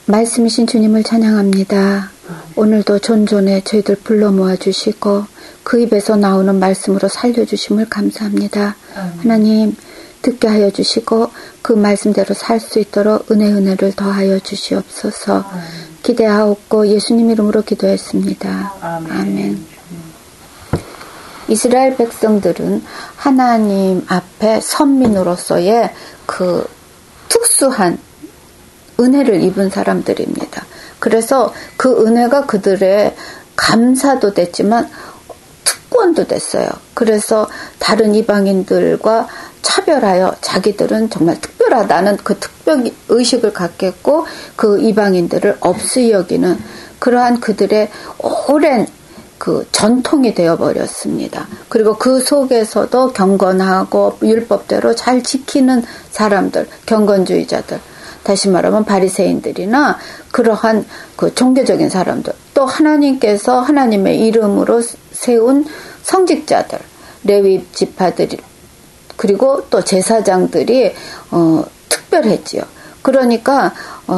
말씀이신 주님을 찬양합니다. 오늘도 존존에 저희들 불러 모아주시고 그 입에서 나오는 말씀으로 살려주심을 감사합니다. 하나님 듣게 하여 주시고 그 말씀대로 살 수 있도록 은혜를 더하여 주시옵소서. 기대하옵고 예수님 이름으로 기도했습니다. 아멘. 이스라엘 백성들은 하나님 앞에 선민으로서의 그 특수한 은혜를 입은 사람들입니다. 그래서 그 은혜가 그들의 감사도 됐지만 특권도 됐어요. 그래서 다른 이방인들과 차별하여 자기들은 정말 특별하다는 그 특별 의식을 갖겠고 그 이방인들을 없이 여기는 그러한 그들의 오랜 그 전통이 되어버렸습니다. 그리고 그 속에서도 경건하고 율법대로 잘 지키는 사람들, 경건주의자들, 다시 말하면 바리새인들이나 그러한 그 종교적인 사람들, 또 하나님께서 하나님의 이름으로 세운 성직자들, 레위 지파들, 그리고 또 제사장들이 특별했지요. 그러니까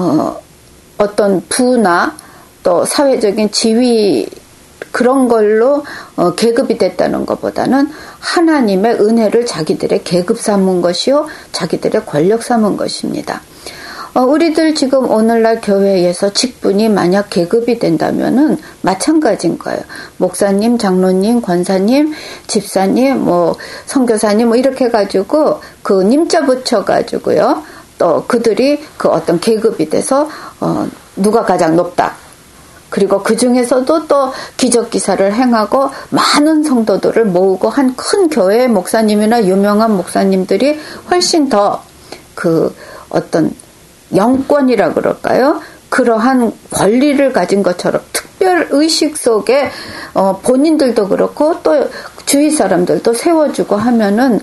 어떤 부나 또 사회적인 지위 그런 걸로 계급이 됐다는 것보다는 하나님의 은혜를 자기들의 계급 삼은 것이요, 자기들의 권력 삼은 것입니다. 우리들 지금 오늘날 교회에서 직분이 만약 계급이 된다면은 마찬가지인 거예요. 목사님, 장로님, 권사님, 집사님, 뭐 선교사님 뭐 이렇게 해가지고 그 님자 붙여가지고요. 또 그들이 그 어떤 계급이 돼서 누가 가장 높다. 그리고 그 중에서도 또 기적기사를 행하고 많은 성도들을 모으고 한 큰 교회의 목사님이나 유명한 목사님들이 훨씬 더 그 어떤 영권이라 그럴까요? 그러한 권리를 가진 것처럼 특별의식 속에 본인들도 그렇고 또 주위 사람들도 세워주고 하면은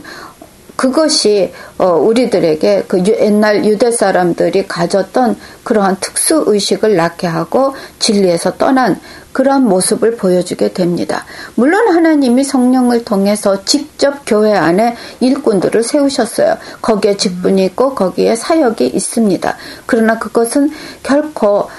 그것이 우리들에게 그 옛날 유대 사람들이 가졌던 그러한 특수의식을 낳게 하고 진리에서 떠난 그러한 모습을 보여주게 됩니다. 물론 하나님이 성령을 통해서 직접 교회 안에 일꾼들을 세우셨어요. 거기에 직분이 있고 거기에 사역이 있습니다. 그러나 그것은 결코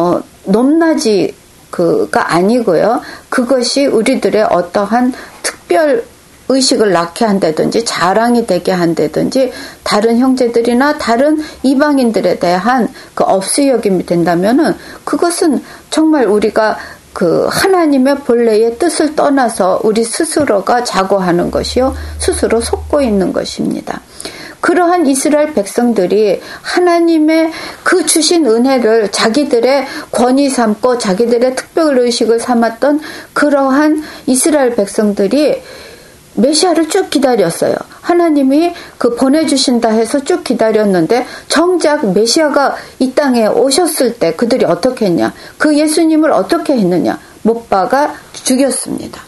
높낮이가 아니고요. 그것이 우리들의 어떠한 특별 의식을 낳게 한다든지 자랑이 되게 한다든지 다른 형제들이나 다른 이방인들에 대한 그 업수여김이 된다면은 그것은 정말 우리가 그 하나님의 본래의 뜻을 떠나서 우리 스스로가 자고하는 것이요, 스스로 속고 있는 것입니다. 그러한 이스라엘 백성들이 하나님의 그 주신 은혜를 자기들의 권위 삼고 자기들의 특별의식을 삼았던 그러한 이스라엘 백성들이 메시아를 쭉 기다렸어요. 하나님이 그 보내주신다 해서 쭉 기다렸는데 정작 메시아가 이 땅에 오셨을 때 그들이 어떻게 했냐? 그 예수님을 어떻게 했느냐? 못 박아 죽였습니다.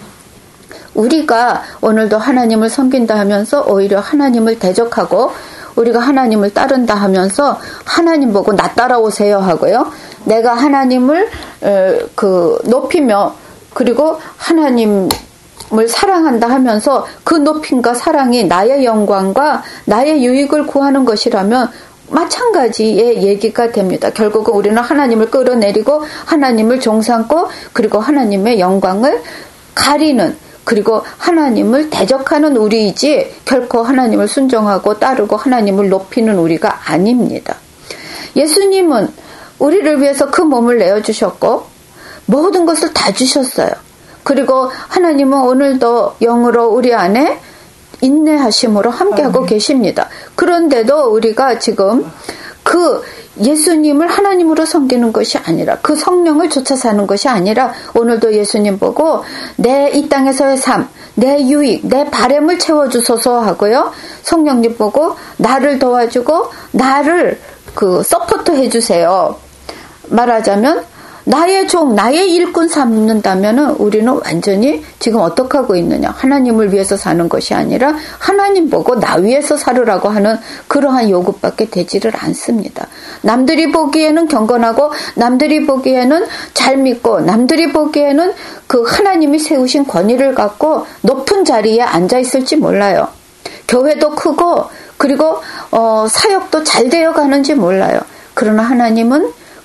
우리가 오늘도 하나님을 섬긴다 하면서 오히려 하나님을 대적하고 우리가 하나님을 따른다 하면서 하나님 보고 나 따라오세요 하고요. 내가 하나님을 높이며 그리고 하나님 을 사랑한다 하면서 그 높임과 사랑이 나의 영광과 나의 유익을 구하는 것이라면 마찬가지의 얘기가 됩니다. 결국은 우리는 하나님을 끌어내리고 하나님을 종삼고 그리고 하나님의 영광을 가리는 그리고 하나님을 대적하는 우리이지 결코 하나님을 순종하고 따르고 하나님을 높이는 우리가 아닙니다. 예수님은 우리를 위해서 그 몸을 내어주셨고 모든 것을 다 주셨어요. 그리고 하나님은 오늘도 영으로 우리 안에 인내하심으로 함께하고 계십니다. 그런데도 우리가 지금 그 예수님을 하나님으로 섬기는 것이 아니라 그 성령을 쫓아 사는 것이 아니라 오늘도 예수님 보고 내 이 땅에서의 삶, 내 유익, 내 바램을 채워주소서 하고요. 성령님 보고 나를 도와주고 나를 그 서포트 해주세요. 말하자면 나의 종, 나의 일꾼 삼는다면은 우리는 완전히 지금 어떻게 하고 있느냐. 하나님을 위해서 사는 것이 아니라 하나님 보고 나 위해서 살으라고 하는 그러한 요구밖에 되지를 않습니다. 남들이 보기에는 경건하고 남들이 보기에는 잘 믿고 남들이 보기에는 그 하나님이 세우신 권위를 갖고 높은 자리에 앉아 있을지 몰라요. 교회도 크고 그리고 사역도 잘 되어 가는지 몰라요. 그러나 하나님은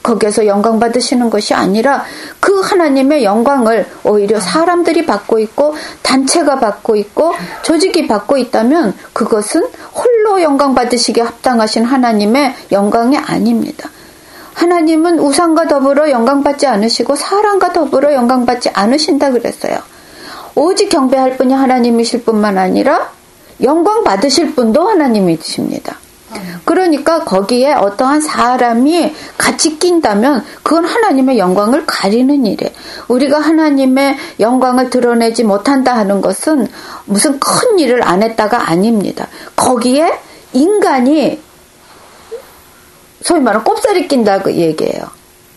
거기에서 영광 받으시는 것이 아니라 그 하나님의 영광을 오히려 사람들이 받고 있고 단체가 받고 있고 조직이 받고 있다면 그것은 홀로 영광 받으시기에 합당하신 하나님의 영광이 아닙니다. 하나님은 우상과 더불어 영광 받지 않으시고 사람과 더불어 영광 받지 않으신다 그랬어요. 오직 경배할 분이 하나님이실 뿐만 아니라 영광 받으실 분도 하나님이십니다. 그러니까 거기에 어떠한 사람이 같이 낀다면 그건 하나님의 영광을 가리는 일이에요. 우리가 하나님의 영광을 드러내지 못한다 하는 것은 무슨 큰 일을 안 했다가 아닙니다. 거기에 인간이 소위 말하는 꼽살이 낀다고 얘기해요.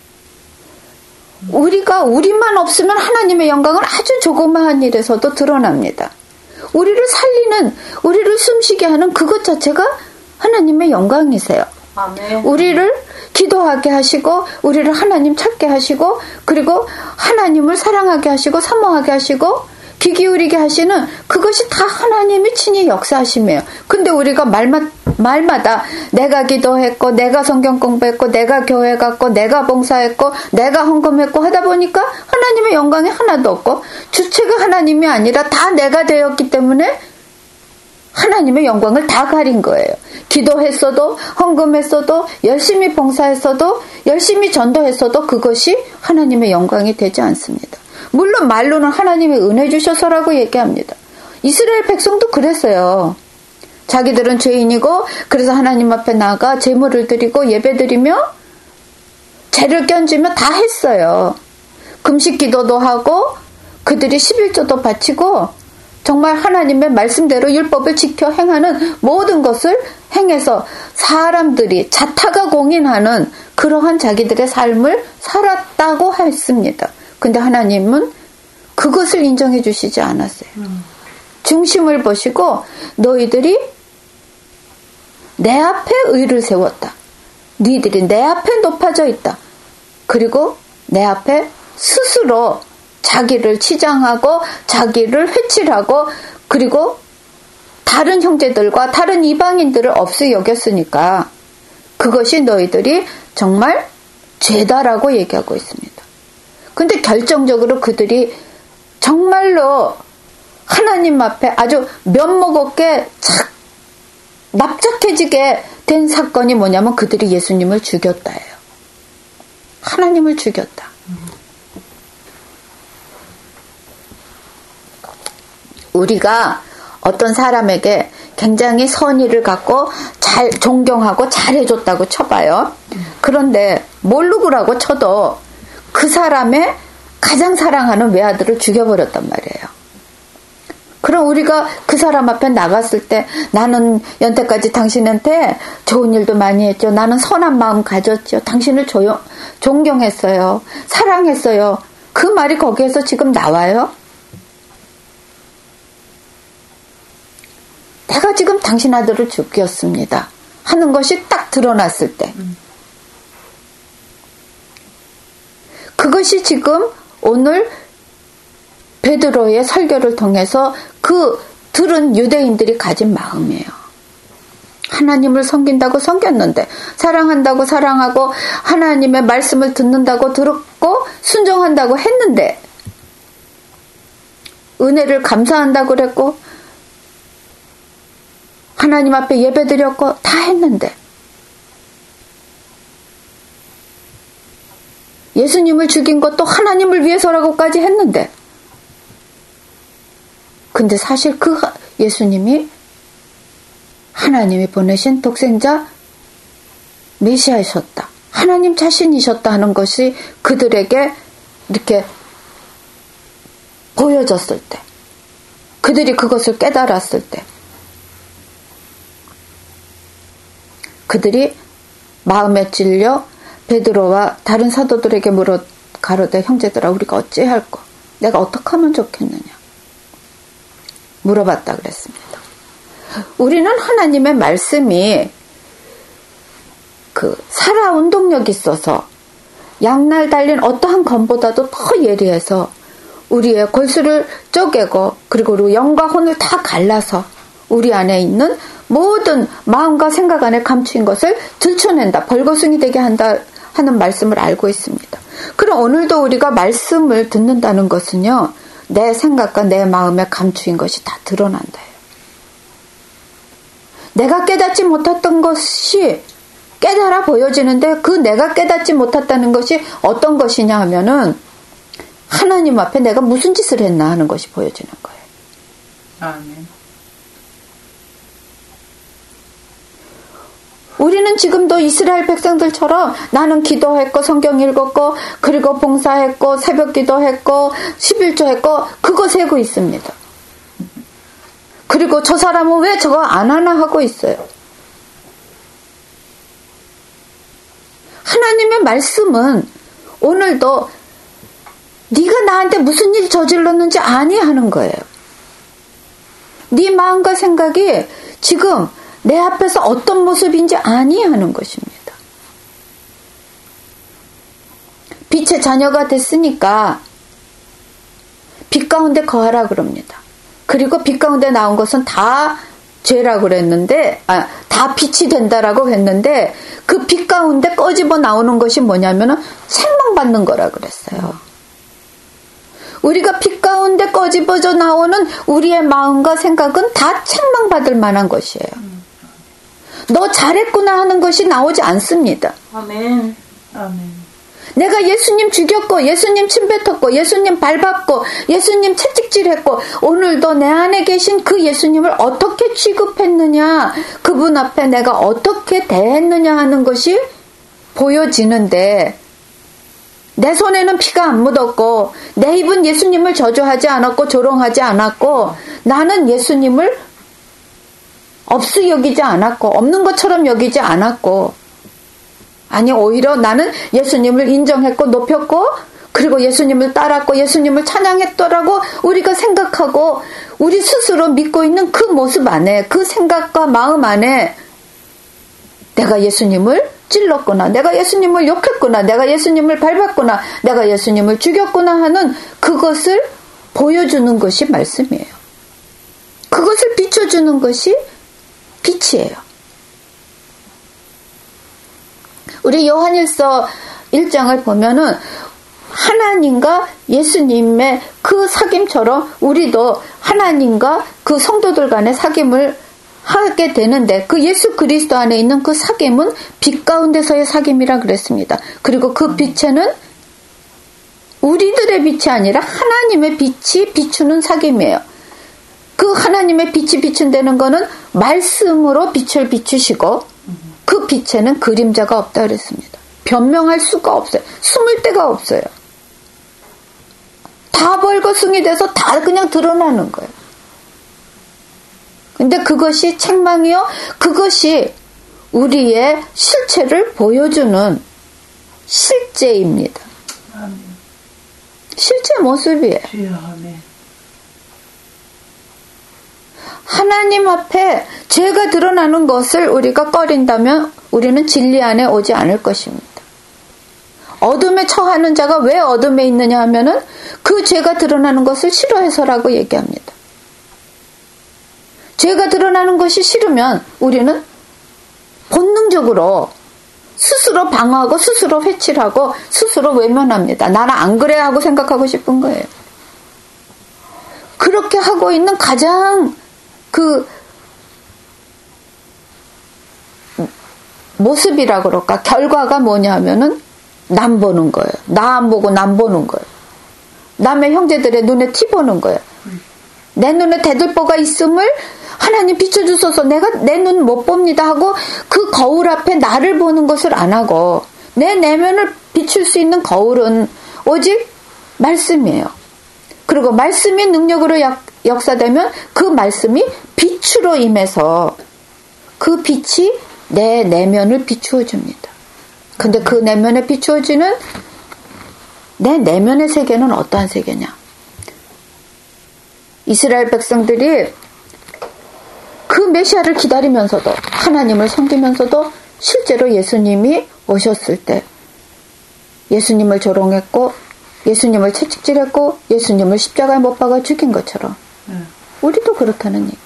우리만 없으면 하나님의 영광은 아주 조그마한 일에서도 드러납니다. 우리를 살리는, 우리를 숨쉬게 하는 그것 자체가 하나님의 영광이세요. 아멘. 우리를 기도하게 하시고 우리를 하나님 찾게 하시고 그리고 하나님을 사랑하게 하시고 사모하게 하시고 귀 기울이게 하시는 그것이 다 하나님이 친히 역사하심이에요. 근데 우리가 말마다 내가 기도했고 내가 성경 공부했고 내가 교회 갔고 내가 봉사했고 내가 헌금했고 하다 보니까 하나님의 영광이 하나도 없고 주체가 하나님이 아니라 다 내가 되었기 때문에 하나님의 영광을 다 가린 거예요. 기도했어도 헌금했어도 열심히 봉사했어도 열심히 전도했어도 그것이 하나님의 영광이 되지 않습니다. 물론 말로는 하나님이 은혜 주셔서라고 얘기합니다. 이스라엘 백성도 그랬어요. 자기들은 죄인이고 그래서 하나님 앞에 나가 제물을 드리고 예배드리며 죄를 견지며 다 했어요. 금식 기도도 하고 그들이 11조도 바치고 정말 하나님의 말씀대로 율법을 지켜 행하는 모든 것을 행해서 사람들이 자타가 공인하는 그러한 자기들의 삶을 살았다고 했습니다. 근데 하나님은 그것을 인정해 주시지 않았어요. 중심을 보시고 너희들이 내 앞에 의를 세웠다. 너희들이 내 앞에 높아져 있다. 그리고 내 앞에 스스로 자기를 치장하고 자기를 회칠하고 그리고 다른 형제들과 다른 이방인들을 없이 여겼으니까 그것이 너희들이 정말 죄다라고 얘기하고 있습니다. 근데 결정적으로 그들이 정말로 하나님 앞에 아주 면목 없게 착 납작해지게 된 사건이 뭐냐면 그들이 예수님을 죽였다예요. 하나님을 죽였다. 우리가 어떤 사람에게 굉장히 선의를 갖고 잘 존경하고 잘해줬다고 쳐봐요. 그런데 모르고라고 쳐도 그 사람의 가장 사랑하는 외아들을 죽여버렸단 말이에요. 그럼 우리가 그 사람 앞에 나갔을 때 나는 연태까지 당신한테 좋은 일도 많이 했죠. 나는 선한 마음 가졌죠. 당신을 존경했어요. 사랑했어요. 그 말이 거기에서 지금 나와요? 내가 지금 당신 아들을 죽였습니다 하는 것이 딱 드러났을 때 그것이 지금 오늘 베드로의 설교를 통해서 그 들은 유대인들이 가진 마음이에요. 하나님을 섬긴다고 섬겼는데 사랑한다고 사랑하고 하나님의 말씀을 듣는다고 들었고 순종한다고 했는데 은혜를 감사한다고 그랬고 하나님 앞에 예배드렸고 다 했는데 예수님을 죽인 것도 하나님을 위해서라고까지 했는데 근데 사실 그 예수님이 하나님이 보내신 독생자 메시아이셨다. 하나님 자신이셨다 하는 것이 그들에게 이렇게 보여졌을 때 그들이 그것을 깨달았을 때 그들이 마음에 찔려 베드로와 다른 사도들에게 물어 가로되 형제들아 우리가 어찌할꼬 내가 어떻게 하면 좋겠느냐 물어봤다 그랬습니다. 우리는 하나님의 말씀이 그 살아온 동력이 있어서 양날 달린 어떠한 검보다도 더 예리해서 우리의 골수를 쪼개고 그리고 우리 영과 혼을 다 갈라서 우리 안에 있는 모든 마음과 생각 안에 감추인 것을 들춰낸다. 벌거숭이 되게 한다 하는 말씀을 알고 있습니다. 그럼 오늘도 우리가 말씀을 듣는다는 것은요, 내 생각과 내 마음에 감추인 것이 다 드러난다. 내가 깨닫지 못했던 것이 깨달아 보여지는데 그 내가 깨닫지 못했다는 것이 어떤 것이냐 하면은 하나님 앞에 내가 무슨 짓을 했나 하는 것이 보여지는 거예요. 아멘. 우리는 지금도 이스라엘 백성들처럼 나는 기도했고 성경 읽었고 그리고 봉사했고 새벽 기도했고 11조 했고 그거 세고 있습니다. 그리고 저 사람은 왜 저거 안 하나 하고 있어요. 하나님의 말씀은 오늘도 네가 나한테 무슨 일 저질렀는지 아니 하는 거예요. 네 마음과 생각이 지금 내 앞에서 어떤 모습인지 아니 하는 것입니다. 빛의 자녀가 됐으니까 빛 가운데 거하라 그럽니다. 그리고 빛 가운데 나온 것은 다 죄라고 그랬는데, 다 빛이 된다라고 했는데, 그 빛 가운데 꺼집어 나오는 것이 뭐냐면은 책망받는 거라 그랬어요. 우리가 빛 가운데 꺼집어져 나오는 우리의 마음과 생각은 다 책망받을 만한 것이에요. 너 잘했구나 하는 것이 나오지 않습니다. 아멘. 아멘. 내가 예수님 죽였고 예수님 침뱉었고 예수님 밟았고 예수님 채찍질했고 오늘도 내 안에 계신 그 예수님을 어떻게 취급했느냐, 그분 앞에 내가 어떻게 대했느냐 하는 것이 보여지는데, 내 손에는 피가 안 묻었고 내 입은 예수님을 저주하지 않았고 조롱하지 않았고 나는 예수님을 없이 여기지 않았고 없는 것처럼 여기지 않았고, 아니 오히려 나는 예수님을 인정했고 높였고 그리고 예수님을 따랐고 예수님을 찬양했더라고 우리가 생각하고 우리 스스로 믿고 있는 그 모습 안에, 그 생각과 마음 안에 내가 예수님을 찔렀구나, 내가 예수님을 욕했구나, 내가 예수님을 밟았구나, 내가 예수님을 죽였구나 하는 그것을 보여주는 것이 말씀이에요. 그것을 비춰주는 것이 빛이에요. 우리 요한일서 1장을 보면은 하나님과 예수님의 그 사귐처럼 우리도 하나님과 그 성도들 간의 사귐을 하게 되는데, 그 예수 그리스도 안에 있는 그 사귐은 빛 가운데서의 사귐이라 그랬습니다. 그리고 그 빛에는 우리들의 빛이 아니라 하나님의 빛이 비추는 사귐이에요. 그 하나님의 빛이 비춘다는 거는 말씀으로 빛을 비추시고 그 빛에는 그림자가 없다 그랬습니다. 변명할 수가 없어요. 숨을 데가 없어요. 다 벌거숭이 돼서 다 그냥 드러나는 거예요. 근데 그것이 책망이요, 그것이 우리의 실체를 보여주는 실제입니다. 실제 모습이에요. 하나님 앞에 죄가 드러나는 것을 우리가 꺼린다면 우리는 진리 안에 오지 않을 것입니다. 어둠에 처하는 자가 왜 어둠에 있느냐 하면은 그 죄가 드러나는 것을 싫어해서라고 얘기합니다. 죄가 드러나는 것이 싫으면 우리는 본능적으로 스스로 방어하고 스스로 회칠하고 스스로 외면합니다. 나는 안 그래 하고 생각하고 싶은 거예요. 그렇게 하고 있는 가장 그 모습이라 그럴까, 결과가 뭐냐 하면은 남 보는 거예요. 나 안 보고 남 보는 거예요. 남의 형제들의 눈에 티 보는 거예요. 내 눈에 대들보가 있음을 하나님 비춰주소서, 내가 내 눈 못 봅니다 하고 그 거울 앞에 나를 보는 것을 안 하고, 내 내면을 비출 수 있는 거울은 오직 말씀이에요. 그리고 말씀이 능력으로 역사되면 그 말씀이 빛으로 임해서 그 빛이 내 내면을 비추어 줍니다. 근데 그 내면에 비추어지는 내 내면의 세계는 어떠한 세계냐? 이스라엘 백성들이 그 메시아를 기다리면서도 하나님을 섬기면서도 실제로 예수님이 오셨을 때 예수님을 조롱했고 예수님을 채찍질했고 예수님을 십자가에 못 박아 죽인 것처럼 우리도 그렇다는 얘기.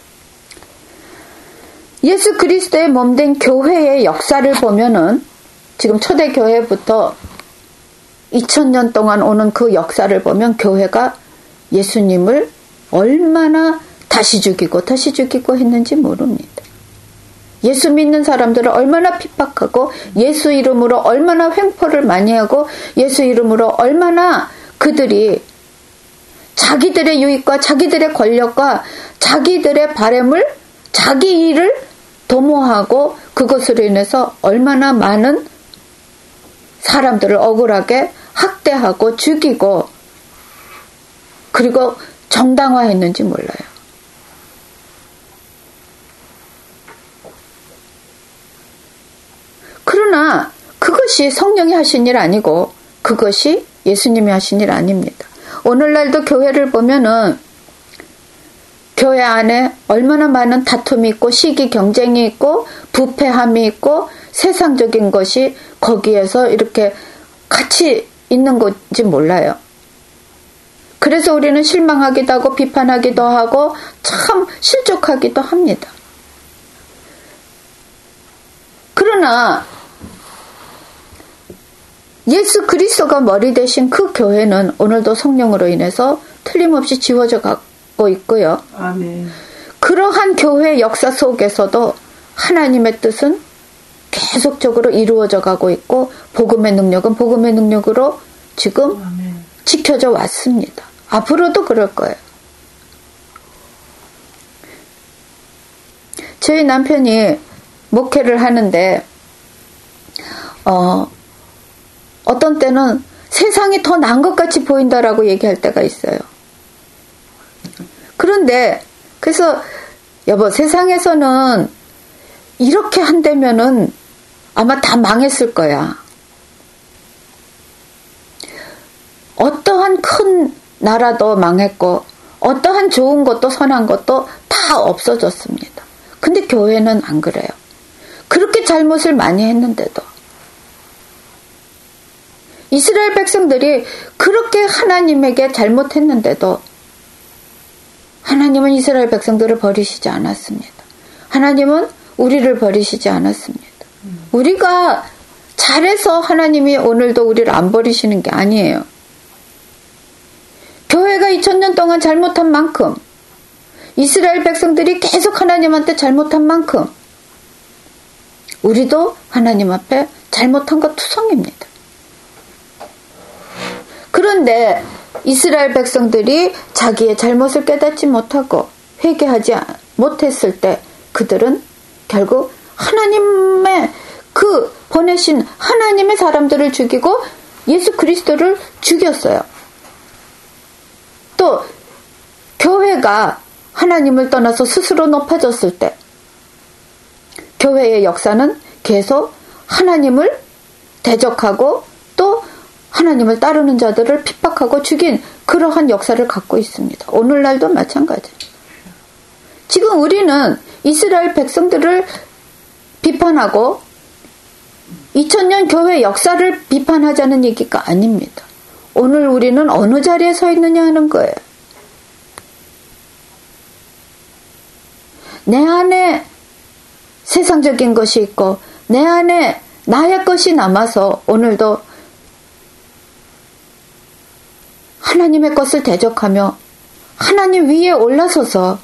예수 그리스도의 몸된 교회의 역사를 보면은 지금 초대교회부터 2000년 동안 오는 그 역사를 보면 교회가 예수님을 얼마나 다시 죽이고 했는지 모릅니다. 예수 믿는 사람들을 얼마나 핍박하고 예수 이름으로 얼마나 횡포를 많이 하고 예수 이름으로 얼마나 그들이 자기들의 유익과 자기들의 권력과 자기들의 바램을 자기 일을 도모하고 그것으로 인해서 얼마나 많은 사람들을 억울하게 학대하고 죽이고 그리고 정당화했는지 몰라요. 그러나 그것이 성령이 하신 일 아니고 그것이 예수님이 하신 일 아닙니다. 오늘날도 교회를 보면은 교회 안에 얼마나 많은 다툼이 있고 시기 경쟁이 있고 부패함이 있고 세상적인 것이 거기에서 이렇게 같이 있는 건지 몰라요. 그래서 우리는 실망하기도 하고 비판하기도 하고 참 실족하기도 합니다. 그러나 예수 그리스도가 머리 되신 그 교회는 오늘도 성령으로 인해서 틀림없이 지워져 가고 있고요. 아멘. 그러한 교회 역사 속에서도 하나님의 뜻은 계속적으로 이루어져 가고 있고 복음의 능력은 복음의 능력으로 지금 아멘. 지켜져 왔습니다. 앞으로도 그럴 거예요. 저희 남편이 목회를 하는데 어떤 때는 세상이 더 나은 것 같이 보인다라고 얘기할 때가 있어요. 그런데 그래서 여보 세상에서는 이렇게 한다면은 아마 다 망했을 거야. 어떠한 큰 나라도 망했고 어떠한 좋은 것도 선한 것도 다 없어졌습니다. 근데 교회는 안 그래요. 그렇게 잘못을 많이 했는데도 이스라엘 백성들이 그렇게 하나님에게 잘못했는데도 하나님은 이스라엘 백성들을 버리시지 않았습니다. 하나님은 우리를 버리시지 않았습니다. 우리가 잘해서 하나님이 오늘도 우리를 안 버리시는 게 아니에요. 교회가 2000년 동안 잘못한 만큼 이스라엘 백성들이 계속 하나님한테 잘못한 만큼 우리도 하나님 앞에 잘못한 것 투성입니다. 그런데 이스라엘 백성들이 자기의 잘못을 깨닫지 못하고 회개하지 못했을 때 그들은 결국 하나님의 그 보내신 하나님의 사람들을 죽이고 예수 그리스도를 죽였어요. 또 교회가 하나님을 떠나서 스스로 높아졌을 때 교회의 역사는 계속 하나님을 대적하고 또 하나님을 따르는 자들을 핍박하고 죽인 그러한 역사를 갖고 있습니다. 오늘날도 마찬가지. 지금 우리는 이스라엘 백성들을 비판하고 2000년 교회 역사를 비판하자는 얘기가 아닙니다. 오늘 우리는 어느 자리에 서 있느냐 하는 거예요. 내 안에 세상적인 것이 있고 내 안에 나의 것이 남아서 오늘도 하나님의 것을 대적하며 하나님 위에 올라서서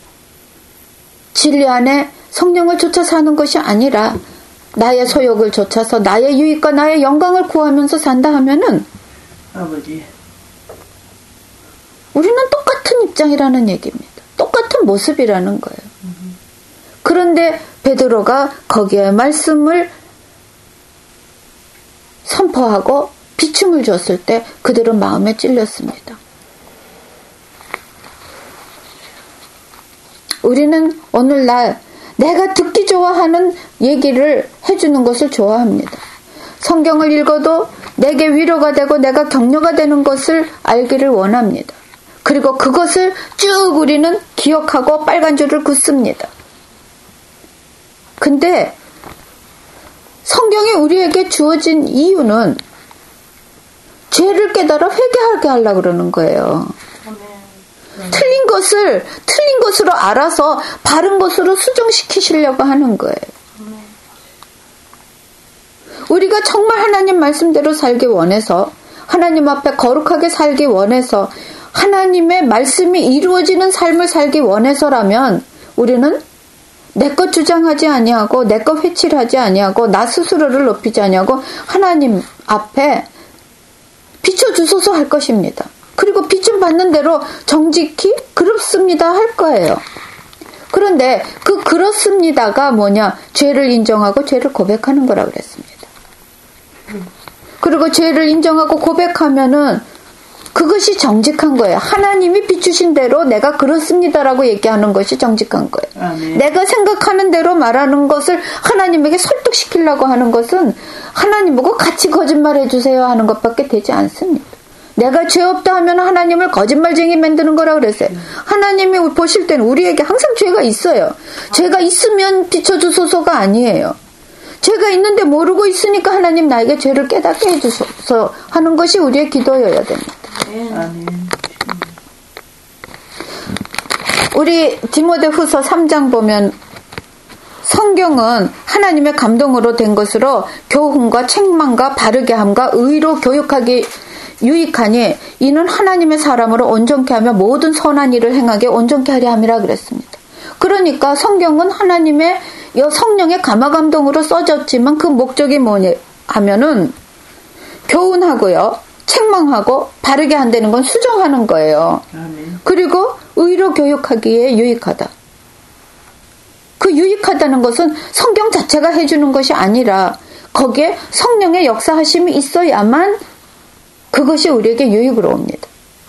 진리 안에 성령을 쫓아 사는 것이 아니라 나의 소욕을 쫓아서 나의 유익과 나의 영광을 구하면서 산다 하면은 아버지 우리는 똑같은 입장이라는 얘기입니다. 똑같은 모습이라는 거예요. 그런데 베드로가 거기에 말씀을 선포하고 비춤을 줬을 때 그들은 마음에 찔렸습니다. 우리는 오늘날 내가 듣기 좋아하는 얘기를 해주는 것을 좋아합니다. 성경을 읽어도 내게 위로가 되고 내가 격려가 되는 것을 알기를 원합니다. 그리고 그것을 쭉 우리는 기억하고 빨간 줄을 긋습니다. 근데 성경이 우리에게 주어진 이유는 죄를 깨달아 회개하게 하려고 그러는 거예요. 틀린 것으로 알아서 바른 것으로 수정시키시려고 하는 거예요. 우리가 정말 하나님 말씀대로 살기 원해서 하나님 앞에 거룩하게 살기 원해서 하나님의 말씀이 이루어지는 삶을 살기 원해서라면 우리는 내 것 주장하지 아니하고 내 것 회칠하지 아니하고 나 스스로를 높이지 아니하고 하나님 앞에 비춰주소서 할 것입니다. 그리고 비춤 받는 대로 정직히 그렇습니다 할 거예요. 그런데 그 그렇습니다가 뭐냐? 죄를 인정하고 죄를 고백하는 거라 그랬습니다. 그리고 죄를 인정하고 고백하면은 그것이 정직한 거예요. 하나님이 비추신 대로 내가 그렇습니다라고 얘기하는 것이 정직한 거예요. 아멘. 내가 생각하는 대로 말하는 것을 하나님에게 설득시키려고 하는 것은 하나님 보고 같이 거짓말해 주세요 하는 것밖에 되지 않습니다. 내가 죄 없다 하면 하나님을 거짓말쟁이 만드는 거라 그랬어요. 하나님이 보실 때는 우리에게 항상 죄가 있어요. 죄가 있으면 비춰주소서가 아니에요. 죄가 있는데 모르고 있으니까 하나님 나에게 죄를 깨닫게 해주소서 하는 것이 우리의 기도여야 됩니다. 우리 디모데후서 3장 보면 성경은 하나님의 감동으로 된 것으로 교훈과 책망과 바르게 함과 의로 교육하기 유익하니 이는 하나님의 사람으로 온전케 하며 모든 선한 일을 행하게 온전케 하려 함이라 그랬습니다. 그러니까 성경은 하나님의 성령의 감화감동으로 써졌지만 그 목적이 뭐냐 하면은 교훈하고요, 책망하고 바르게 한다는 건 수정하는 거예요. 그리고 의로 교육하기에 유익하다. 그 유익하다는 것은 성경 자체가 해주는 것이 아니라 거기에 성령의 역사하심이 있어야만 그것이 우리에게 유익으로 옵니다.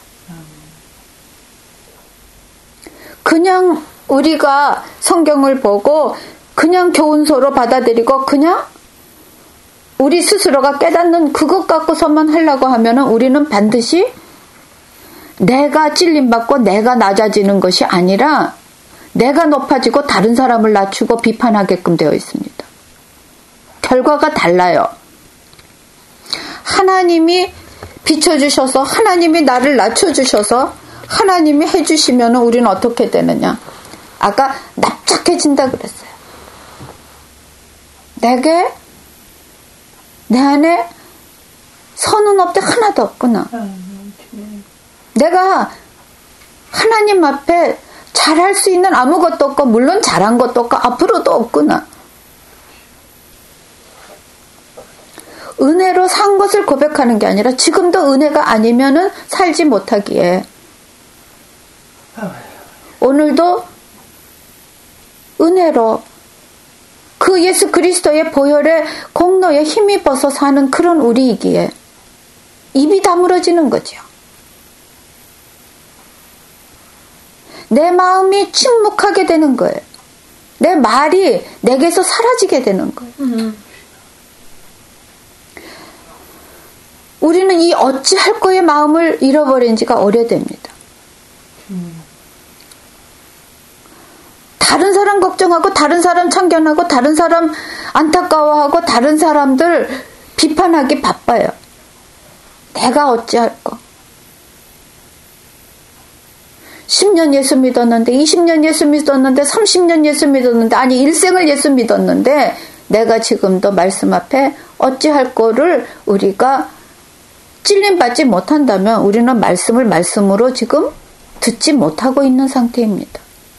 그냥 우리가 성경을 보고 그냥 교훈서로 받아들이고 그냥 우리 스스로가 깨닫는 그것 갖고서만 하려고 하면은 우리는 반드시 내가 찔림받고 내가 낮아지는 것이 아니라 내가 높아지고 다른 사람을 낮추고 비판하게끔 되어 있습니다. 결과가 달라요. 하나님이 비춰주셔서 하나님이 나를 낮춰주셔서 하나님이 해주시면 우리는 어떻게 되느냐. 아까 납작해진다 그랬어요. 내 안에 선은 없대 하나도 없구나. 내가 하나님 앞에 잘할 수 있는 아무것도 없고 물론 잘한 것도 없고 앞으로도 없구나. 은혜로 산 것을 고백하는 게 아니라 지금도 은혜가 아니면은 살지 못하기에 오늘도 은혜로 그 예수 그리스도의 보혈의 공로에 힘입어서 사는 그런 우리이기에 입이 다물어지는 거죠. 내 마음이 침묵하게 되는 거예요. 내 말이 내게서 사라지게 되는 거예요. 우리는 이 어찌할 거의 마음을 잃어버린 지가 오래됩니다. 다른 사람 걱정하고 다른 사람 참견하고 다른 사람 안타까워하고 다른 사람들 비판하기 바빠요. 내가 어찌할 거. 10년 예수 믿었는데 20년 예수 믿었는데 30년 예수 믿었는데 아니 일생을 예수 믿었는데 내가 지금도 말씀 앞에 어찌할 거를 우리가 찔림받지 못한다면 우리는 말씀을 말씀으로 지금 듣지 못하고 있는 상태입니다.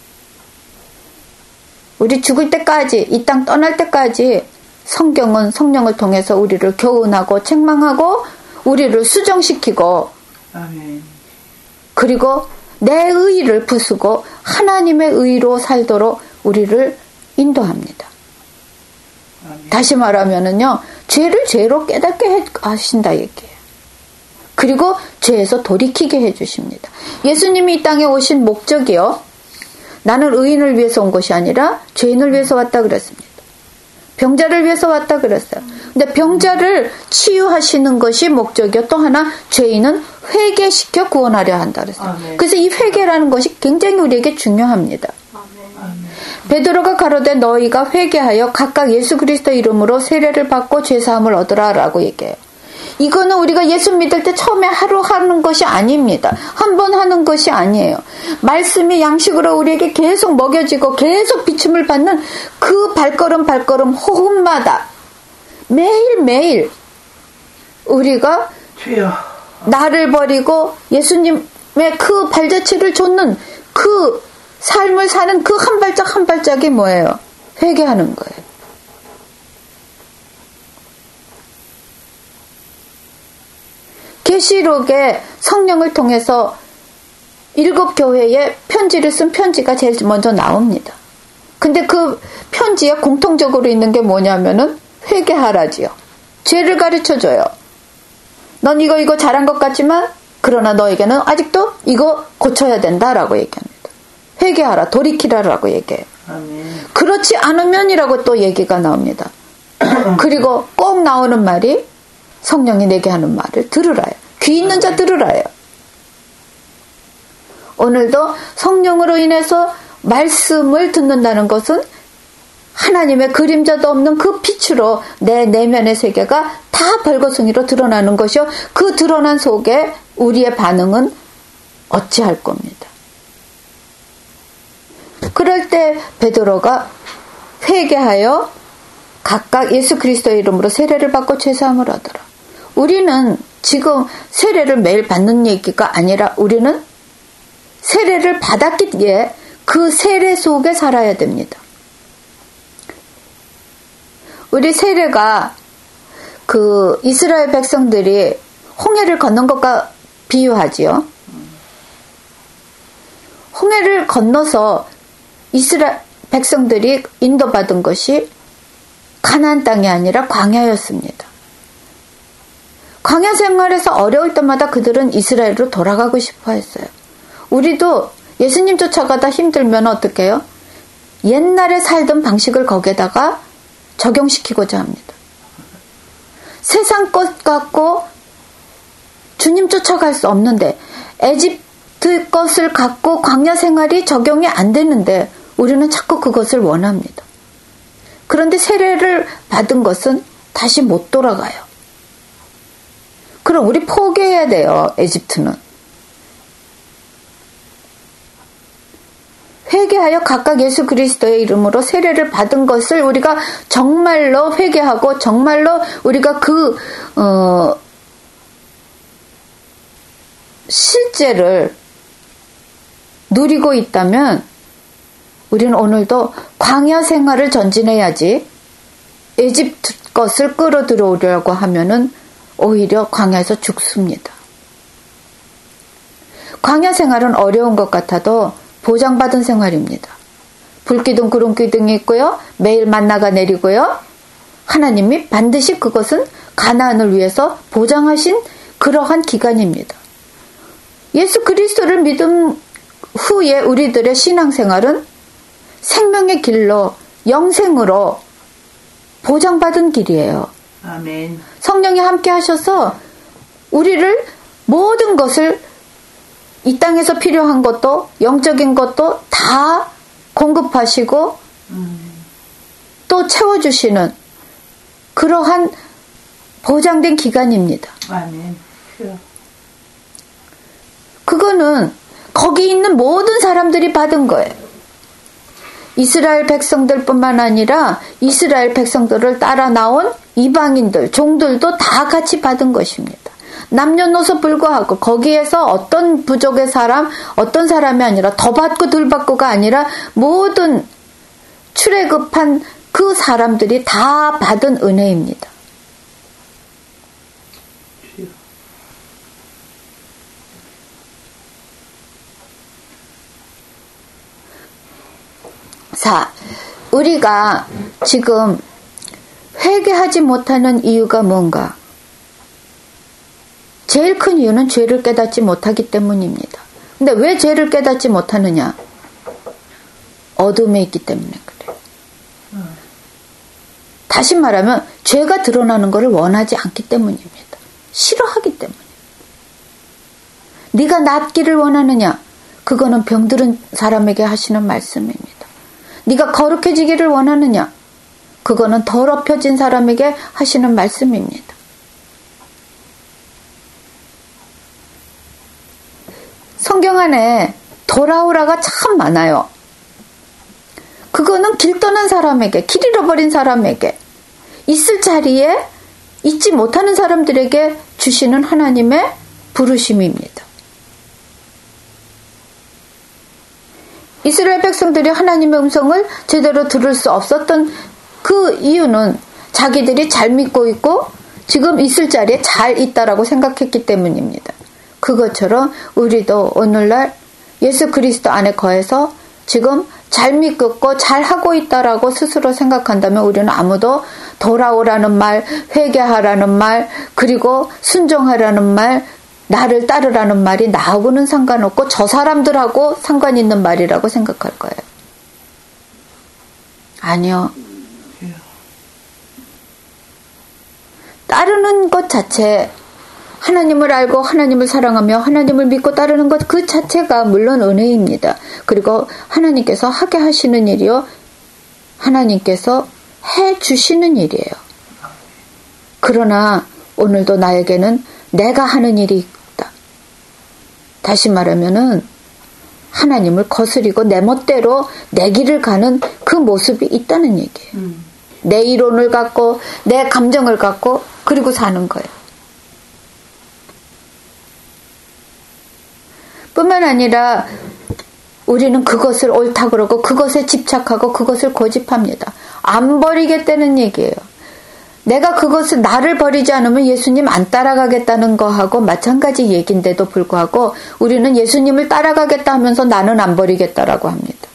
우리 죽을 때까지 이 땅 떠날 때까지 성경은 성령을 통해서 우리를 교훈하고 책망하고 우리를 수정시키고 그리고 내 의를 부수고 하나님의 의로 살도록 우리를 인도합니다. 다시 말하면은요, 죄를 죄로 깨닫게 하신다 얘기예요. 그리고 죄에서 돌이키게 해주십니다. 예수님이 이 땅에 오신 목적이요, 나는 의인을 위해서 온 것이 아니라 죄인을 위해서 왔다 그랬습니다. 병자를 위해서 왔다 그랬어요. 근데 병자를 치유하시는 것이 목적이요, 또 하나 죄인은 회개시켜 구원하려 한다 그랬어요. 그래서 이 회개라는 것이 굉장히 우리에게 중요합니다. 베드로가 가로되 너희가 회개하여 각각 예수 그리스도 이름으로 세례를 받고 죄사함을 얻으라라고 얘기해요. 이거는 우리가 예수 믿을 때 처음에 하루 하는 것이 아닙니다. 한 번 하는 것이 아니에요. 말씀이 양식으로 우리에게 계속 먹여지고 계속 비춤을 받는 그 발걸음 호흡마다 매일매일 우리가 주여. 나를 버리고 예수님의 그 발자취를 좇는 그 삶을 사는 그 한 발짝 한 발짝이 뭐예요? 회개하는 거예요. 계시록에 성령을 통해서 7교회에 편지를 쓴 편지가 제일 먼저 나옵니다. 근데 그 편지에 공통적으로 있는 게 뭐냐면은 회개하라지요. 죄를 가르쳐줘요. 넌 이거 잘한 것 같지만 그러나 너에게는 아직도 이거 고쳐야 된다라고 얘기합니다. 회개하라, 돌이키라라고 얘기해요. 아멘. 그렇지 않으면이라고 또 얘기가 나옵니다. 그리고 꼭 나오는 말이 성령이 내게 하는 말을 들으라요. 귀 있는 자 들으라요. 오늘도 성령으로 인해서 말씀을 듣는다는 것은 하나님의 그림자도 없는 그 빛으로 내 내면의 세계가 다 벌거숭이로 드러나는 것이요. 그 드러난 속에 우리의 반응은 어찌할 겁니다. 그럴 때 베드로가 회개하여 각각 예수 그리스도의 이름으로 세례를 받고 죄사함을 하더라. 우리는 지금 세례를 매일 받는 얘기가 아니라 우리는 세례를 받았기에 그 세례 속에 살아야 됩니다. 우리 세례가 그 이스라엘 백성들이 홍해를 건넌 것과 비유하지요. 홍해를 건너서 이스라엘 백성들이 인도받은 것이 가나안 땅이 아니라 광야였습니다. 광야 생활에서 어려울 때마다 그들은 이스라엘로 돌아가고 싶어 했어요. 우리도 예수님 쫓아가다 힘들면 어떻게 해요? 옛날에 살던 방식을 거기에다가 적용시키고자 합니다. 세상 것 갖고 주님 쫓아갈 수 없는데 에집트 것을 갖고 광야 생활이 적용이 안 되는데 우리는 자꾸 그것을 원합니다. 그런데 세례를 받은 것은 다시 못 돌아가요. 그럼 우리 포기해야 돼요. 에집트는. 회개하여 각각 예수 그리스도의 이름으로 세례를 받은 것을 우리가 정말로 회개하고 정말로 우리가 그 실제를 누리고 있다면 우리는 오늘도 광야 생활을 전진해야지 에집트 것을 끌어들여오려고 하면은 오히려 광야에서 죽습니다. 광야 생활은 어려운 것 같아도 보장받은 생활입니다. 불기둥 구름기둥이 있고요. 매일 만나가 내리고요. 하나님이 반드시 그것은 가나안을 위해서 보장하신 그러한 기간입니다. 예수 그리스도를 믿은 후에 우리들의 신앙생활은 생명의 길로 영생으로 보장받은 길이에요. 아멘. 성령이 함께 하셔서 우리를 모든 것을 이 땅에서 필요한 것도 영적인 것도 다 공급하시고 또 채워주시는 그러한 보장된 기간입니다. 아멘. 그거는 거기 있는 모든 사람들이 받은 거예요. 이스라엘 백성들뿐만 아니라 이스라엘 백성들을 따라 나온 이방인들, 종들도 다 같이 받은 것입니다. 남녀노소 불구하고 거기에서 어떤 부족의 사람, 어떤 사람이 아니라 더 받고 덜 받고가 아니라 모든 출애굽한 그 사람들이 다 받은 은혜입니다. 자, 우리가 지금 회개하지 못하는 이유가 뭔가? 제일 큰 이유는 죄를 깨닫지 못하기 때문입니다. 근데 왜 죄를 깨닫지 못하느냐? 어둠에 있기 때문에 그래요. 다시 말하면 죄가 드러나는 것을 원하지 않기 때문입니다. 싫어하기 때문에. 네가 낫기를 원하느냐? 그거는 병들은 사람에게 하시는 말씀입니다. 네가 거룩해지기를 원하느냐? 그거는 더럽혀진 사람에게 하시는 말씀입니다. 성경 안에 돌아오라가 참 많아요. 그거는 길 떠난 사람에게, 길 잃어버린 사람에게, 있을 자리에 있지 못하는 사람들에게 주시는 하나님의 부르심입니다. 이스라엘 백성들이 하나님의 음성을 제대로 들을 수 없었던 그 이유는 자기들이 잘 믿고 있고 지금 있을 자리에 잘 있다라고 생각했기 때문입니다. 그것처럼 우리도 오늘날 예수 그리스도 안에 거해서 지금 잘 믿고 잘 하고 있다라고 스스로 생각한다면 우리는 아무도 돌아오라는 말, 회개하라는 말, 그리고 순종하라는 말, 나를 따르라는 말이 나하고는 상관없고 저 사람들하고 상관 있는 말이라고 생각할 거예요. 아니요. 따르는 것 자체, 하나님을 알고 하나님을 사랑하며 하나님을 믿고 따르는 것 그 자체가 물론 은혜입니다. 그리고 하나님께서 하게 하시는 일이요, 하나님께서 해 주시는 일이에요. 그러나 오늘도 나에게는 내가 하는 일이 있다. 다시 말하면은 하나님을 거스리고 내 멋대로 내 길을 가는 그 모습이 있다는 얘기예요. 내 이론을 갖고 내 감정을 갖고 그리고 사는 거예요. 뿐만 아니라 우리는 그것을 옳다 그러고 그것에 집착하고 그것을 고집합니다. 안 버리겠다는 얘기예요. 내가 그것을 나를 버리지 않으면 예수님 안 따라가겠다는 거하고 마찬가지 얘기인데도 불구하고 우리는 예수님을 따라가겠다 하면서 나는 안 버리겠다라고 합니다.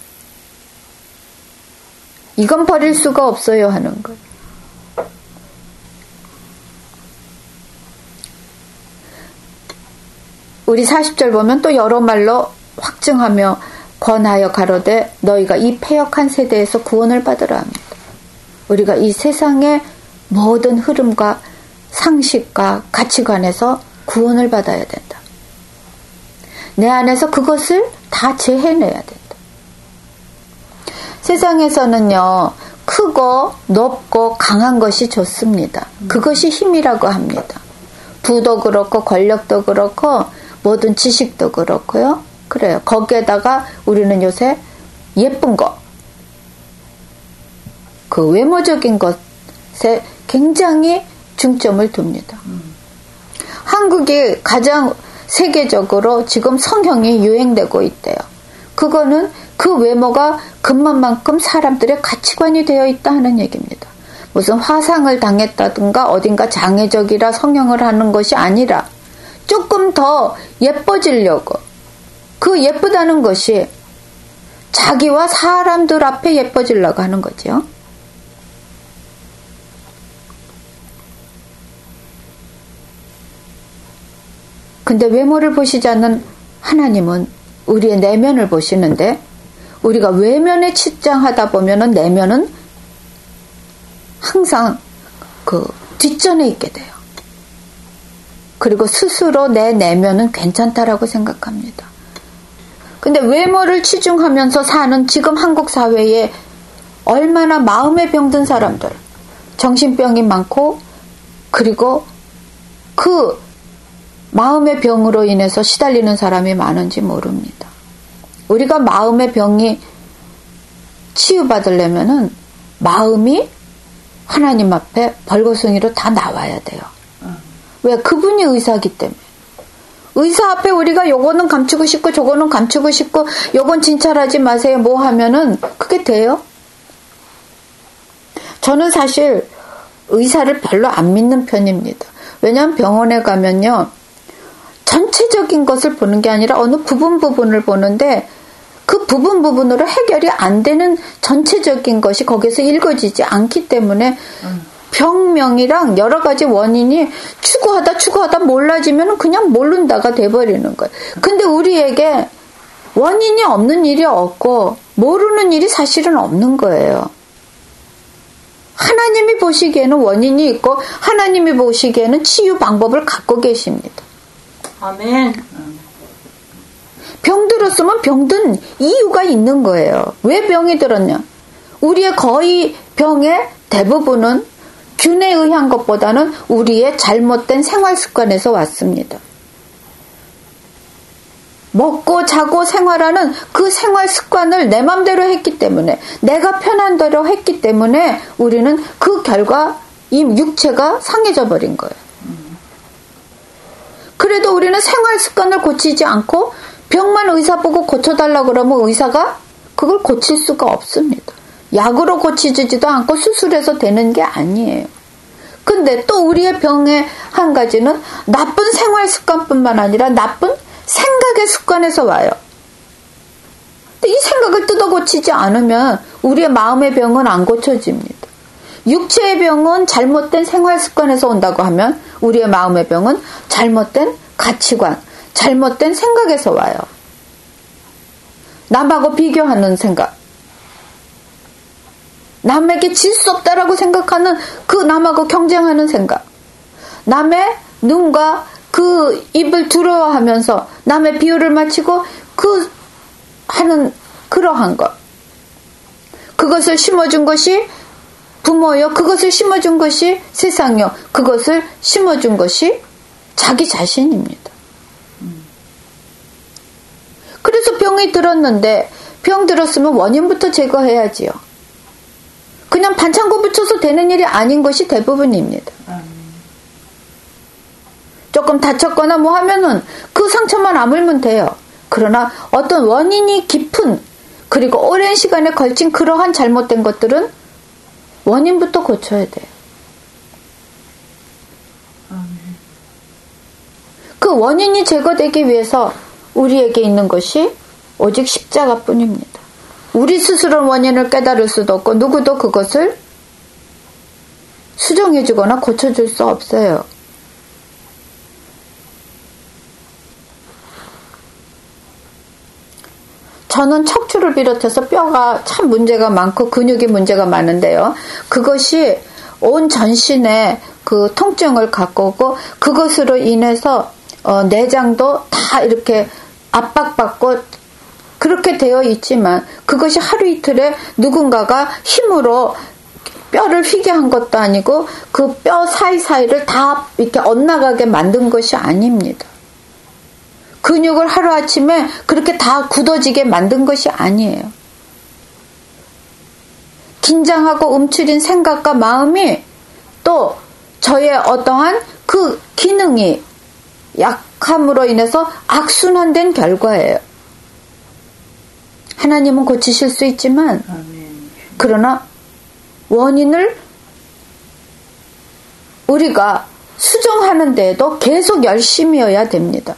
이건 버릴 수가 없어요 하는 거예요. 우리 40절 보면 또 여러 말로 확증하며 권하여 가로되 너희가 이 패역한 세대에서 구원을 받으라 합니다. 우리가 이 세상의 모든 흐름과 상식과 가치관에서 구원을 받아야 된다. 내 안에서 그것을 다 재해내야 된다. 세상에서는요, 크고 높고 강한 것이 좋습니다. 그것이 힘이라고 합니다. 부도 그렇고 권력도 그렇고 모든 지식도 그렇고요. 그래요. 거기에다가 우리는 요새 예쁜 거, 그 외모적인 것에 굉장히 중점을 둡니다. 한국이 가장 세계적으로 지금 성형이 유행되고 있대요. 그거는 그 외모가 그만큼 사람들의 가치관이 되어 있다 하는 얘기입니다. 무슨 화상을 당했다든가 어딘가 장애적이라 성형을 하는 것이 아니라 조금 더 예뻐지려고, 그 예쁘다는 것이 자기와 사람들 앞에 예뻐지려고 하는 거죠. 근데 외모를 보시지 않는 하나님은 우리의 내면을 보시는데, 우리가 외면에 치장하다 보면은 내면은 항상 그 뒷전에 있게 돼요. 그리고 스스로 내 내면은 괜찮다라고 생각합니다. 근데 외모를 치중하면서 사는 지금 한국 사회에 얼마나 마음에 병든 사람들, 정신병이 많고, 그리고 그 마음의 병으로 인해서 시달리는 사람이 많은지 모릅니다. 우리가 마음의 병이 치유받으려면은 마음이 하나님 앞에 벌거숭이로 다 나와야 돼요. 왜? 그분이 의사기 때문에. 의사 앞에 우리가 요거는 감추고 싶고 저거는 감추고 싶고 요건 진찰하지 마세요 뭐 하면은 그게 돼요? 저는 사실 의사를 별로 안 믿는 편입니다. 왜냐하면 병원에 가면요, 전체적인 것을 보는 게 아니라 어느 부분을 보는데 그 부분으로 해결이 안 되는 전체적인 것이 거기서 읽어지지 않기 때문에 병명이랑 여러 가지 원인이 추구하다 몰라지면 그냥 모른다가 돼버리는 거예요. 근데 우리에게 원인이 없는 일이 없고 모르는 일이 사실은 없는 거예요. 하나님이 보시기에는 원인이 있고 하나님이 보시기에는 치유 방법을 갖고 계십니다. 아멘. 병 들었으면 병든 이유가 있는 거예요. 왜 병이 들었냐? 우리의 거의 병의 대부분은 균에 의한 것보다는 우리의 잘못된 생활 습관에서 왔습니다. 먹고 자고 생활하는 그 생활 습관을 내 맘대로 했기 때문에, 내가 편한 대로 했기 때문에 우리는 그 결과 이 육체가 상해져 버린 거예요. 그래도 우리는 생활 습관을 고치지 않고 병만 의사 보고 고쳐달라고 그러면 의사가 그걸 고칠 수가 없습니다. 약으로 고치지도 않고 수술해서 되는 게 아니에요. 근데 또 우리의 병의 한 가지는 나쁜 생활 습관뿐만 아니라 나쁜 생각의 습관에서 와요. 이 생각을 뜯어 고치지 않으면 우리의 마음의 병은 안 고쳐집니다. 육체의 병은 잘못된 생활 습관에서 온다고 하면 우리의 마음의 병은 잘못된 가치관, 잘못된 생각에서 와요. 남하고 비교하는 생각, 남에게 질 수 없다라고 생각하는 그 남하고 경쟁하는 생각, 남의 눈과 그 입을 두려워하면서 남의 비유를 맞추고 그 하는 그러한 것, 그것을 심어준 것이 부모요, 그것을 심어준 것이 세상이요, 그것을 심어준 것이 자기 자신입니다. 그래서 병이 들었는데 병 들었으면 원인부터 제거해야지요. 그냥 반창고 붙여서 되는 일이 아닌 것이 대부분입니다. 조금 다쳤거나 뭐 하면은 그 상처만 아물면 돼요. 그러나 어떤 원인이 깊은 그리고 오랜 시간에 걸친 그러한 잘못된 것들은 원인부터 고쳐야 돼요. 그 원인이 제거되기 위해서 우리에게 있는 것이 오직 십자가뿐입니다. 우리 스스로는 원인을 깨달을 수도 없고 누구도 그것을 수정해주거나 고쳐줄 수 없어요. 저는 척추를 비롯해서 뼈가 참 문제가 많고 근육이 문제가 많은데요. 그것이 온 전신에 그 통증을 갖고 오고 그것으로 인해서 내장도 다 이렇게 압박받고 그렇게 되어 있지만 그것이 하루 이틀에 누군가가 힘으로 뼈를 휘게 한 것도 아니고 그 뼈 사이사이를 다 이렇게 엇나가게 만든 것이 아닙니다. 근육을 하루아침에 그렇게 다 굳어지게 만든 것이 아니에요. 긴장하고 움츠린 생각과 마음이 또 저의 어떠한 그 기능이 약함으로 인해서 악순환된 결과예요. 하나님은 고치실 수 있지만 그러나 원인을 우리가 수정하는 데에도 계속 열심히여야 됩니다.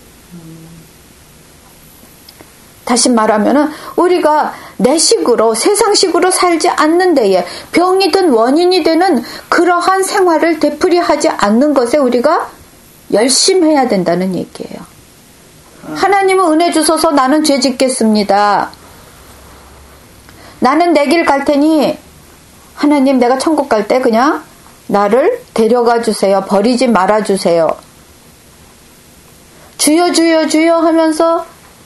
다시 말하면은 우리가 내 식으로 세상식으로 살지 않는 데에 병이든 원인이 되는 그러한 생활을 되풀이하지 않는 것에 우리가 열심해야 된다는 얘기예요. 하나님은 은혜 주소서 나는 죄 짓겠습니다. 나는 내 길 갈 테니 하나님 내가 천국 갈 때 그냥 나를 데려가 주세요. 버리지 말아 주세요. 주여 주여 주여 하면서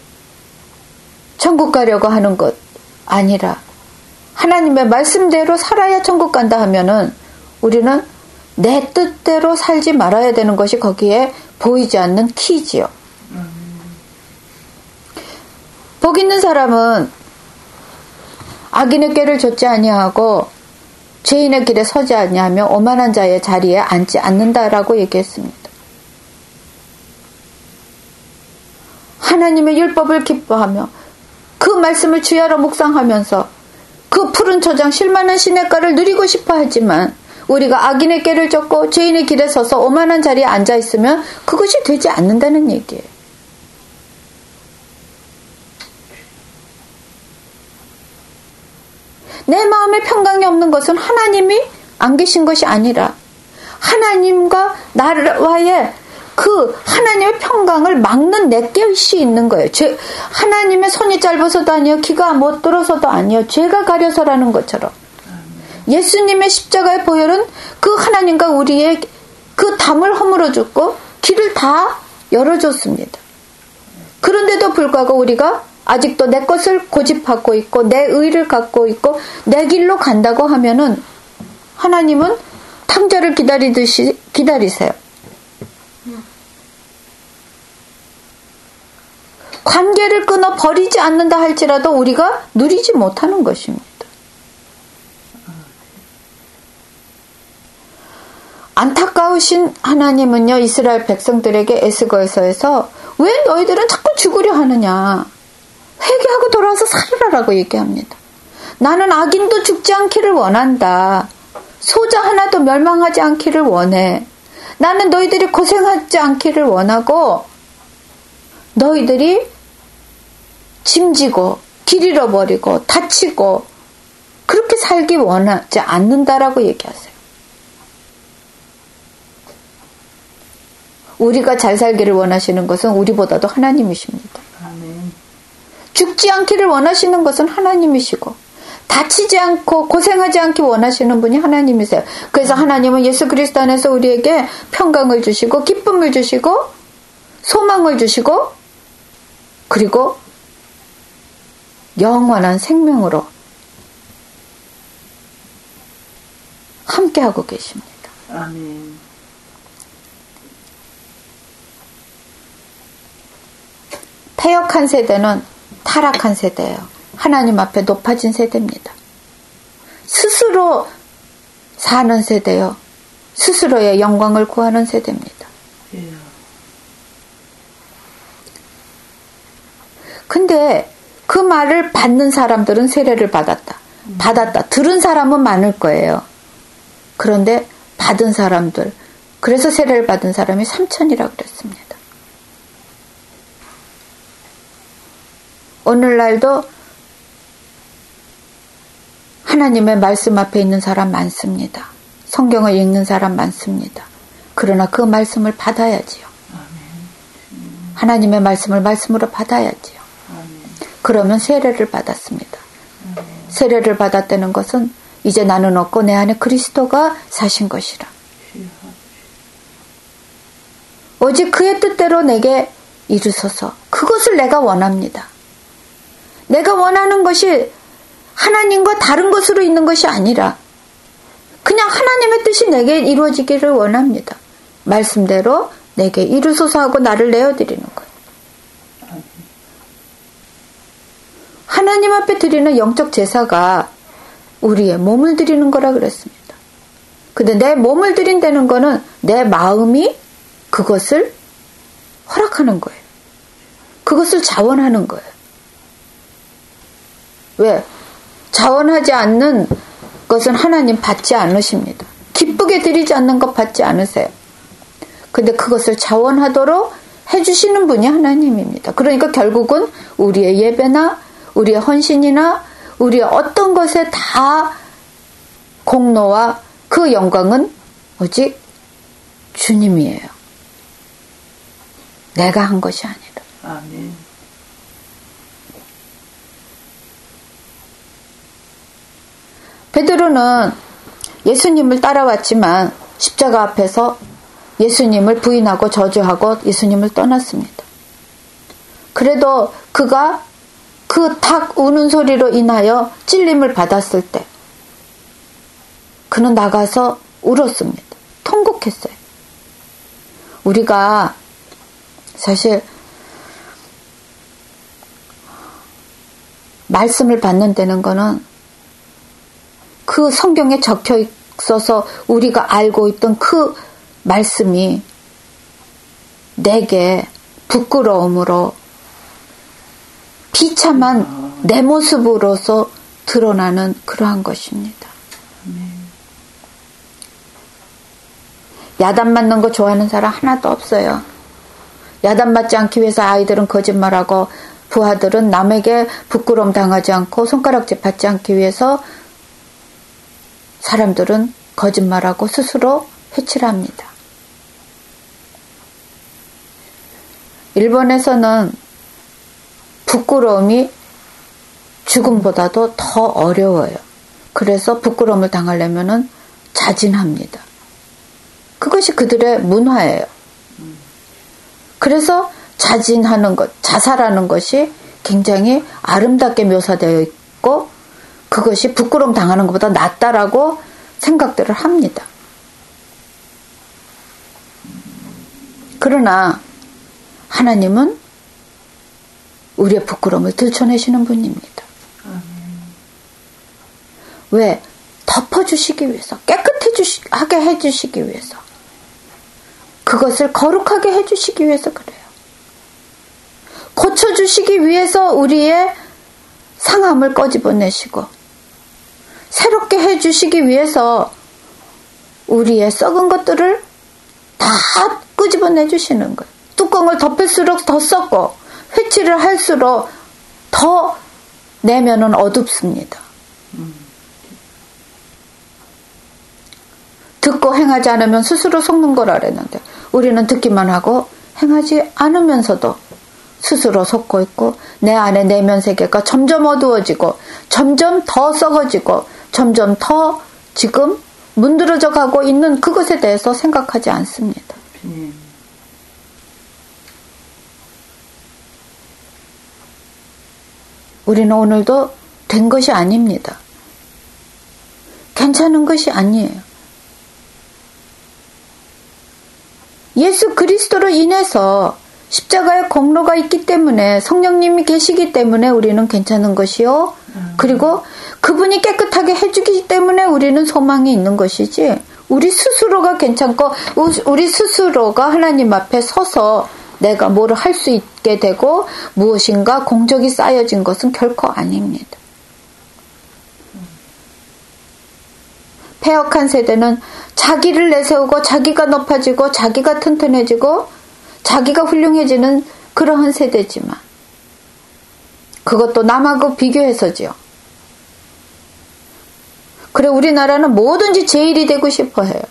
천국 가려고 하는 것 아니라 하나님의 말씀대로 살아야 천국 간다 하면은 우리는 내 뜻대로 살지 말아야 되는 것이 거기에 보이지 않는 키지요. 복 있는 사람은 악인의 꾀를 좇지 아니하고 죄인의 길에 서지 아니하며 오만한 자의 자리에 앉지 않는다라고 얘기했습니다. 하나님의 율법을 기뻐하며 그 말씀을 주야로 묵상하면서 그 푸른 초장 실만한 시냇가를 누리고 싶어 하지만 우리가 악인의 꾀를 좇고 죄인의 길에 서서 오만한 자리에 앉아 있으면 그것이 되지 않는다는 얘기예요. 내 마음에 평강이 없는 것은 하나님이 안 계신 것이 아니라 하나님과 나와의 그 하나님의 평강을 막는 내 것이 있는 거예요. 하나님의 손이 짧아서도 아니요, 귀가 못 들어서도 아니요, 죄가 가려서라는 것처럼 예수님의 십자가의 보혈은 그 하나님과 우리의 그 담을 허물어 줬고 길을 다 열어줬습니다. 그런데도 불구하고 우리가 아직도 내 것을 고집하고 있고 내 의를 갖고 있고 내 길로 간다고 하면은 하나님은 탕자를 기다리듯이 기다리세요. 관계를 끊어 버리지 않는다 할지라도 우리가 누리지 못하는 것입니다. 안타까우신 하나님은요, 이스라엘 백성들에게 에스거에서에서 왜 너희들은 자꾸 죽으려 하느냐. 회개하고 돌아와서 살으라라고 얘기합니다. 나는 악인도 죽지 않기를 원한다. 소자 하나도 멸망하지 않기를 원해. 나는 너희들이 고생하지 않기를 원하고 너희들이 짐지고 길 잃어버리고 다치고 그렇게 살기 원하지 않는다라고 얘기하세요. 우리가 잘 살기를 원하시는 것은 우리보다도 하나님이십니다. 아멘. 죽지 않기를 원하시는 것은 하나님이시고 다치지 않고 고생하지 않기 원하시는 분이 하나님이세요. 그래서 하나님은 예수 그리스도 안에서 우리에게 평강을 주시고 기쁨을 주시고 소망을 주시고 그리고 영원한 생명으로 함께하고 계십니다. 아멘. 패역한 세대는 타락한 세대예요. 하나님 앞에 높아진 세대입니다. 스스로 사는 세대요. 스스로의 영광을 구하는 세대입니다. 근데 그 말을 받는 사람들은 세례를 받았다. 들은 사람은 많을 거예요. 그런데 받은 사람들, 그래서 세례를 받은 사람이 3,000이라고 그랬습니다. 오늘날도 하나님의 말씀 앞에 있는 사람 많습니다. 성경을 읽는 사람 많습니다. 그러나 그 말씀을 받아야지요. 하나님의 말씀을 말씀으로 받아야지요. 그러면 세례를 받았습니다. 세례를 받았다는 것은 이제 나는 없고 내 안에 그리스도가 사신 것이라. 오직 그의 뜻대로 내게 이루소서. 그것을 내가 원합니다. 내가 원하는 것이 하나님과 다른 것으로 있는 것이 아니라 그냥 하나님의 뜻이 내게 이루어지기를 원합니다. 말씀대로 내게 이루소서 하고 나를 내어드리는 거예요. 하나님 앞에 드리는 영적 제사가 우리의 몸을 드리는 거라 그랬습니다. 근데 내 몸을 드린다는 거는 내 마음이 그것을 허락하는 거예요. 그것을 자원하는 거예요. 왜? 자원하지 않는 것은 하나님 받지 않으십니다. 기쁘게 드리지 않는 것 받지 않으세요. 근데 그것을 자원하도록 해주시는 분이 하나님입니다. 그러니까 결국은 우리의 예배나 우리의 헌신이나 우리의 어떤 것에 다 공로와 그 영광은 오직 주님이에요. 내가 한 것이 아니라. 아멘. 베드로는 예수님을 따라왔지만 십자가 앞에서 예수님을 부인하고 저주하고 예수님을 떠났습니다. 그래도 그가 그 닭 우는 소리로 인하여 찔림을 받았을 때 그는 나가서 울었습니다. 통곡했어요. 우리가 사실 말씀을 받는 데는 거는 그 성경에 적혀 있어서 우리가 알고 있던 그 말씀이 내게 부끄러움으로 비참한 내 모습으로서 드러나는 그러한 것입니다. 야단 맞는 거 좋아하는 사람 하나도 없어요. 야단 맞지 않기 위해서 아이들은 거짓말하고 부하들은 남에게 부끄러움 당하지 않고 손가락질 받지 않기 위해서 사람들은 거짓말하고 스스로 회칠합니다. 일본에서는 부끄러움이 죽음보다도 더 어려워요. 그래서 부끄러움을 당하려면은 자진합니다. 그것이 그들의 문화예요. 그래서 자진하는 것, 자살하는 것이 굉장히 아름답게 묘사되어 있고 그것이 부끄러움 당하는 것보다 낫다라고 생각들을 합니다. 그러나 하나님은 우리의 부끄러움을 들춰내시는 분입니다. 왜? 덮어주시기 위해서, 깨끗하게 해주시기 위해서. 그것을 거룩하게 해주시기 위해서 그래요. 고쳐주시기 위해서 우리의 상함을 꺼집어내시고 새롭게 해주시기 위해서 우리의 썩은 것들을 다 끄집어내주시는 거예요. 뚜껑을 덮을수록 더 썩고 회치를 할수록 더 내면은 어둡습니다. 듣고 행하지 않으면 스스로 속는 거라 그랬는데 우리는 듣기만 하고 행하지 않으면서도 스스로 속고 있고 내 안에 내면 세계가 점점 어두워지고 점점 더 썩어지고 점점 더 지금 문드러져 가고 있는 그것에 대해서 생각하지 않습니다. 우리는 오늘도 된 것이 아닙니다. 괜찮은 것이 아니에요. 예수 그리스도로 인해서 십자가의 공로가 있기 때문에 성령님이 계시기 때문에 우리는 괜찮은 것이요. 그리고 그분이 깨끗하게 해주기 때문에 우리는 소망이 있는 것이지 우리 스스로가 괜찮고 우리 스스로가 하나님 앞에 서서 내가 뭐를 할 수 있게 되고 무엇인가 공적이 쌓여진 것은 결코 아닙니다. 패역한 세대는 자기를 내세우고 자기가 높아지고 자기가 튼튼해지고 자기가 훌륭해지는 그러한 세대지만 그것도 남하고 비교해서지요. 그래 우리나라는 뭐든지 제일이 되고 싶어 해요.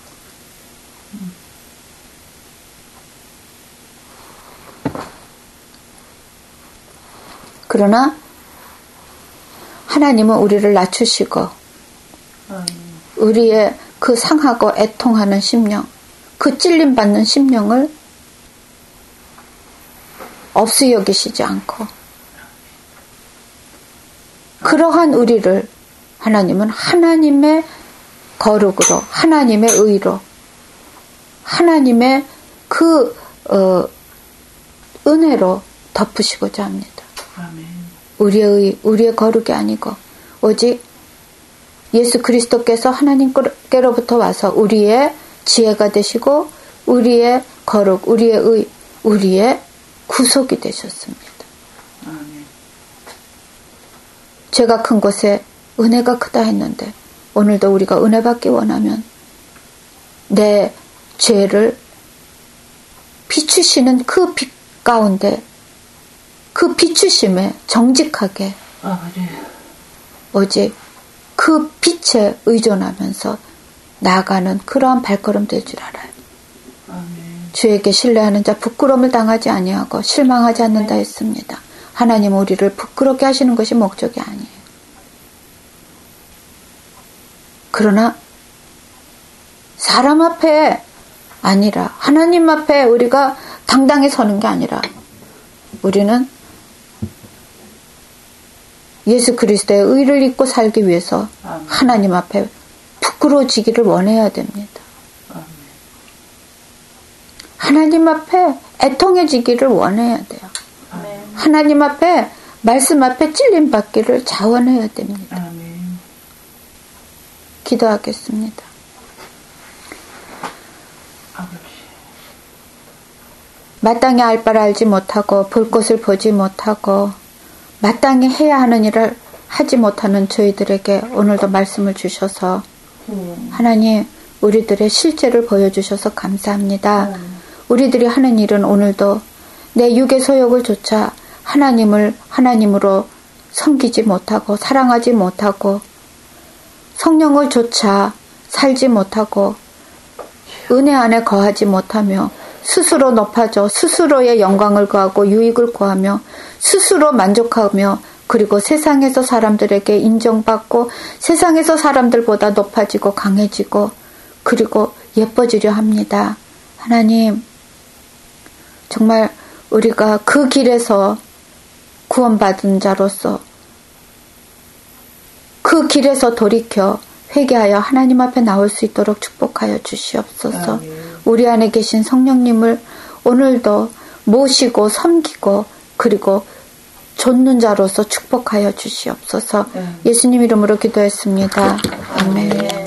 그러나 하나님은 우리를 낮추시고 우리의 그 상하고 애통하는 심령, 그 찔림받는 심령을 없이 여기시지 않고 그러한 우리를 하나님은 하나님의 거룩으로 하나님의 의로 하나님의 그 은혜로 덮으시고자 합니다. 우리의 거룩이 아니고 오직 예수 그리스도께서 하나님께로부터 와서 우리의 지혜가 되시고 우리의 거룩, 우리의 의, 우리의 구속이 되셨습니다. 죄가 큰 곳에 은혜가 크다 했는데 오늘도 우리가 은혜 받기 원하면 내 죄를 비추시는 그 빛 가운데 그 비추심에 정직하게 오직 그 빛에 의존하면서 나아가는 그러한 발걸음 될 줄 알아요. 주에게 신뢰하는 자 부끄러움을 당하지 아니하고 실망하지 않는다 했습니다. 하나님은 우리를 부끄럽게 하시는 것이 목적이 아니에요. 그러나 사람 앞에 아니라 하나님 앞에 우리가 당당히 서는 게 아니라 우리는 예수 그리스도의 의를 입고 살기 위해서 하나님 앞에 부끄러워지기를 원해야 됩니다. 하나님 앞에 애통해지기를 원해야 돼요. 하나님 앞에 말씀 앞에 찔림받기를 자원해야 됩니다. 기도하겠습니다. 마땅히 알 바를 알지 못하고 볼 것을 보지 못하고 마땅히 해야 하는 일을 하지 못하는 저희들에게 오늘도 말씀을 주셔서 하나님 우리들의 실제를 보여주셔서 감사합니다. 우리들이 하는 일은 오늘도 내 육의 소욕을 조차 하나님을 하나님으로 섬기지 못하고 사랑하지 못하고 성령을 조차 살지 못하고 은혜 안에 거하지 못하며 스스로 높아져 스스로의 영광을 구하고 유익을 구하며 스스로 만족하며 그리고 세상에서 사람들에게 인정받고 세상에서 사람들보다 높아지고 강해지고 그리고 예뻐지려 합니다. 하나님 정말 우리가 그 길에서 구원받은 자로서 그 길에서 돌이켜 회개하여 하나님 앞에 나올 수 있도록 축복하여 주시옵소서. 우리 안에 계신 성령님을 오늘도 모시고 섬기고 그리고 좇는 자로서 축복하여 주시옵소서. 예수님 이름으로 기도했습니다. 아멘.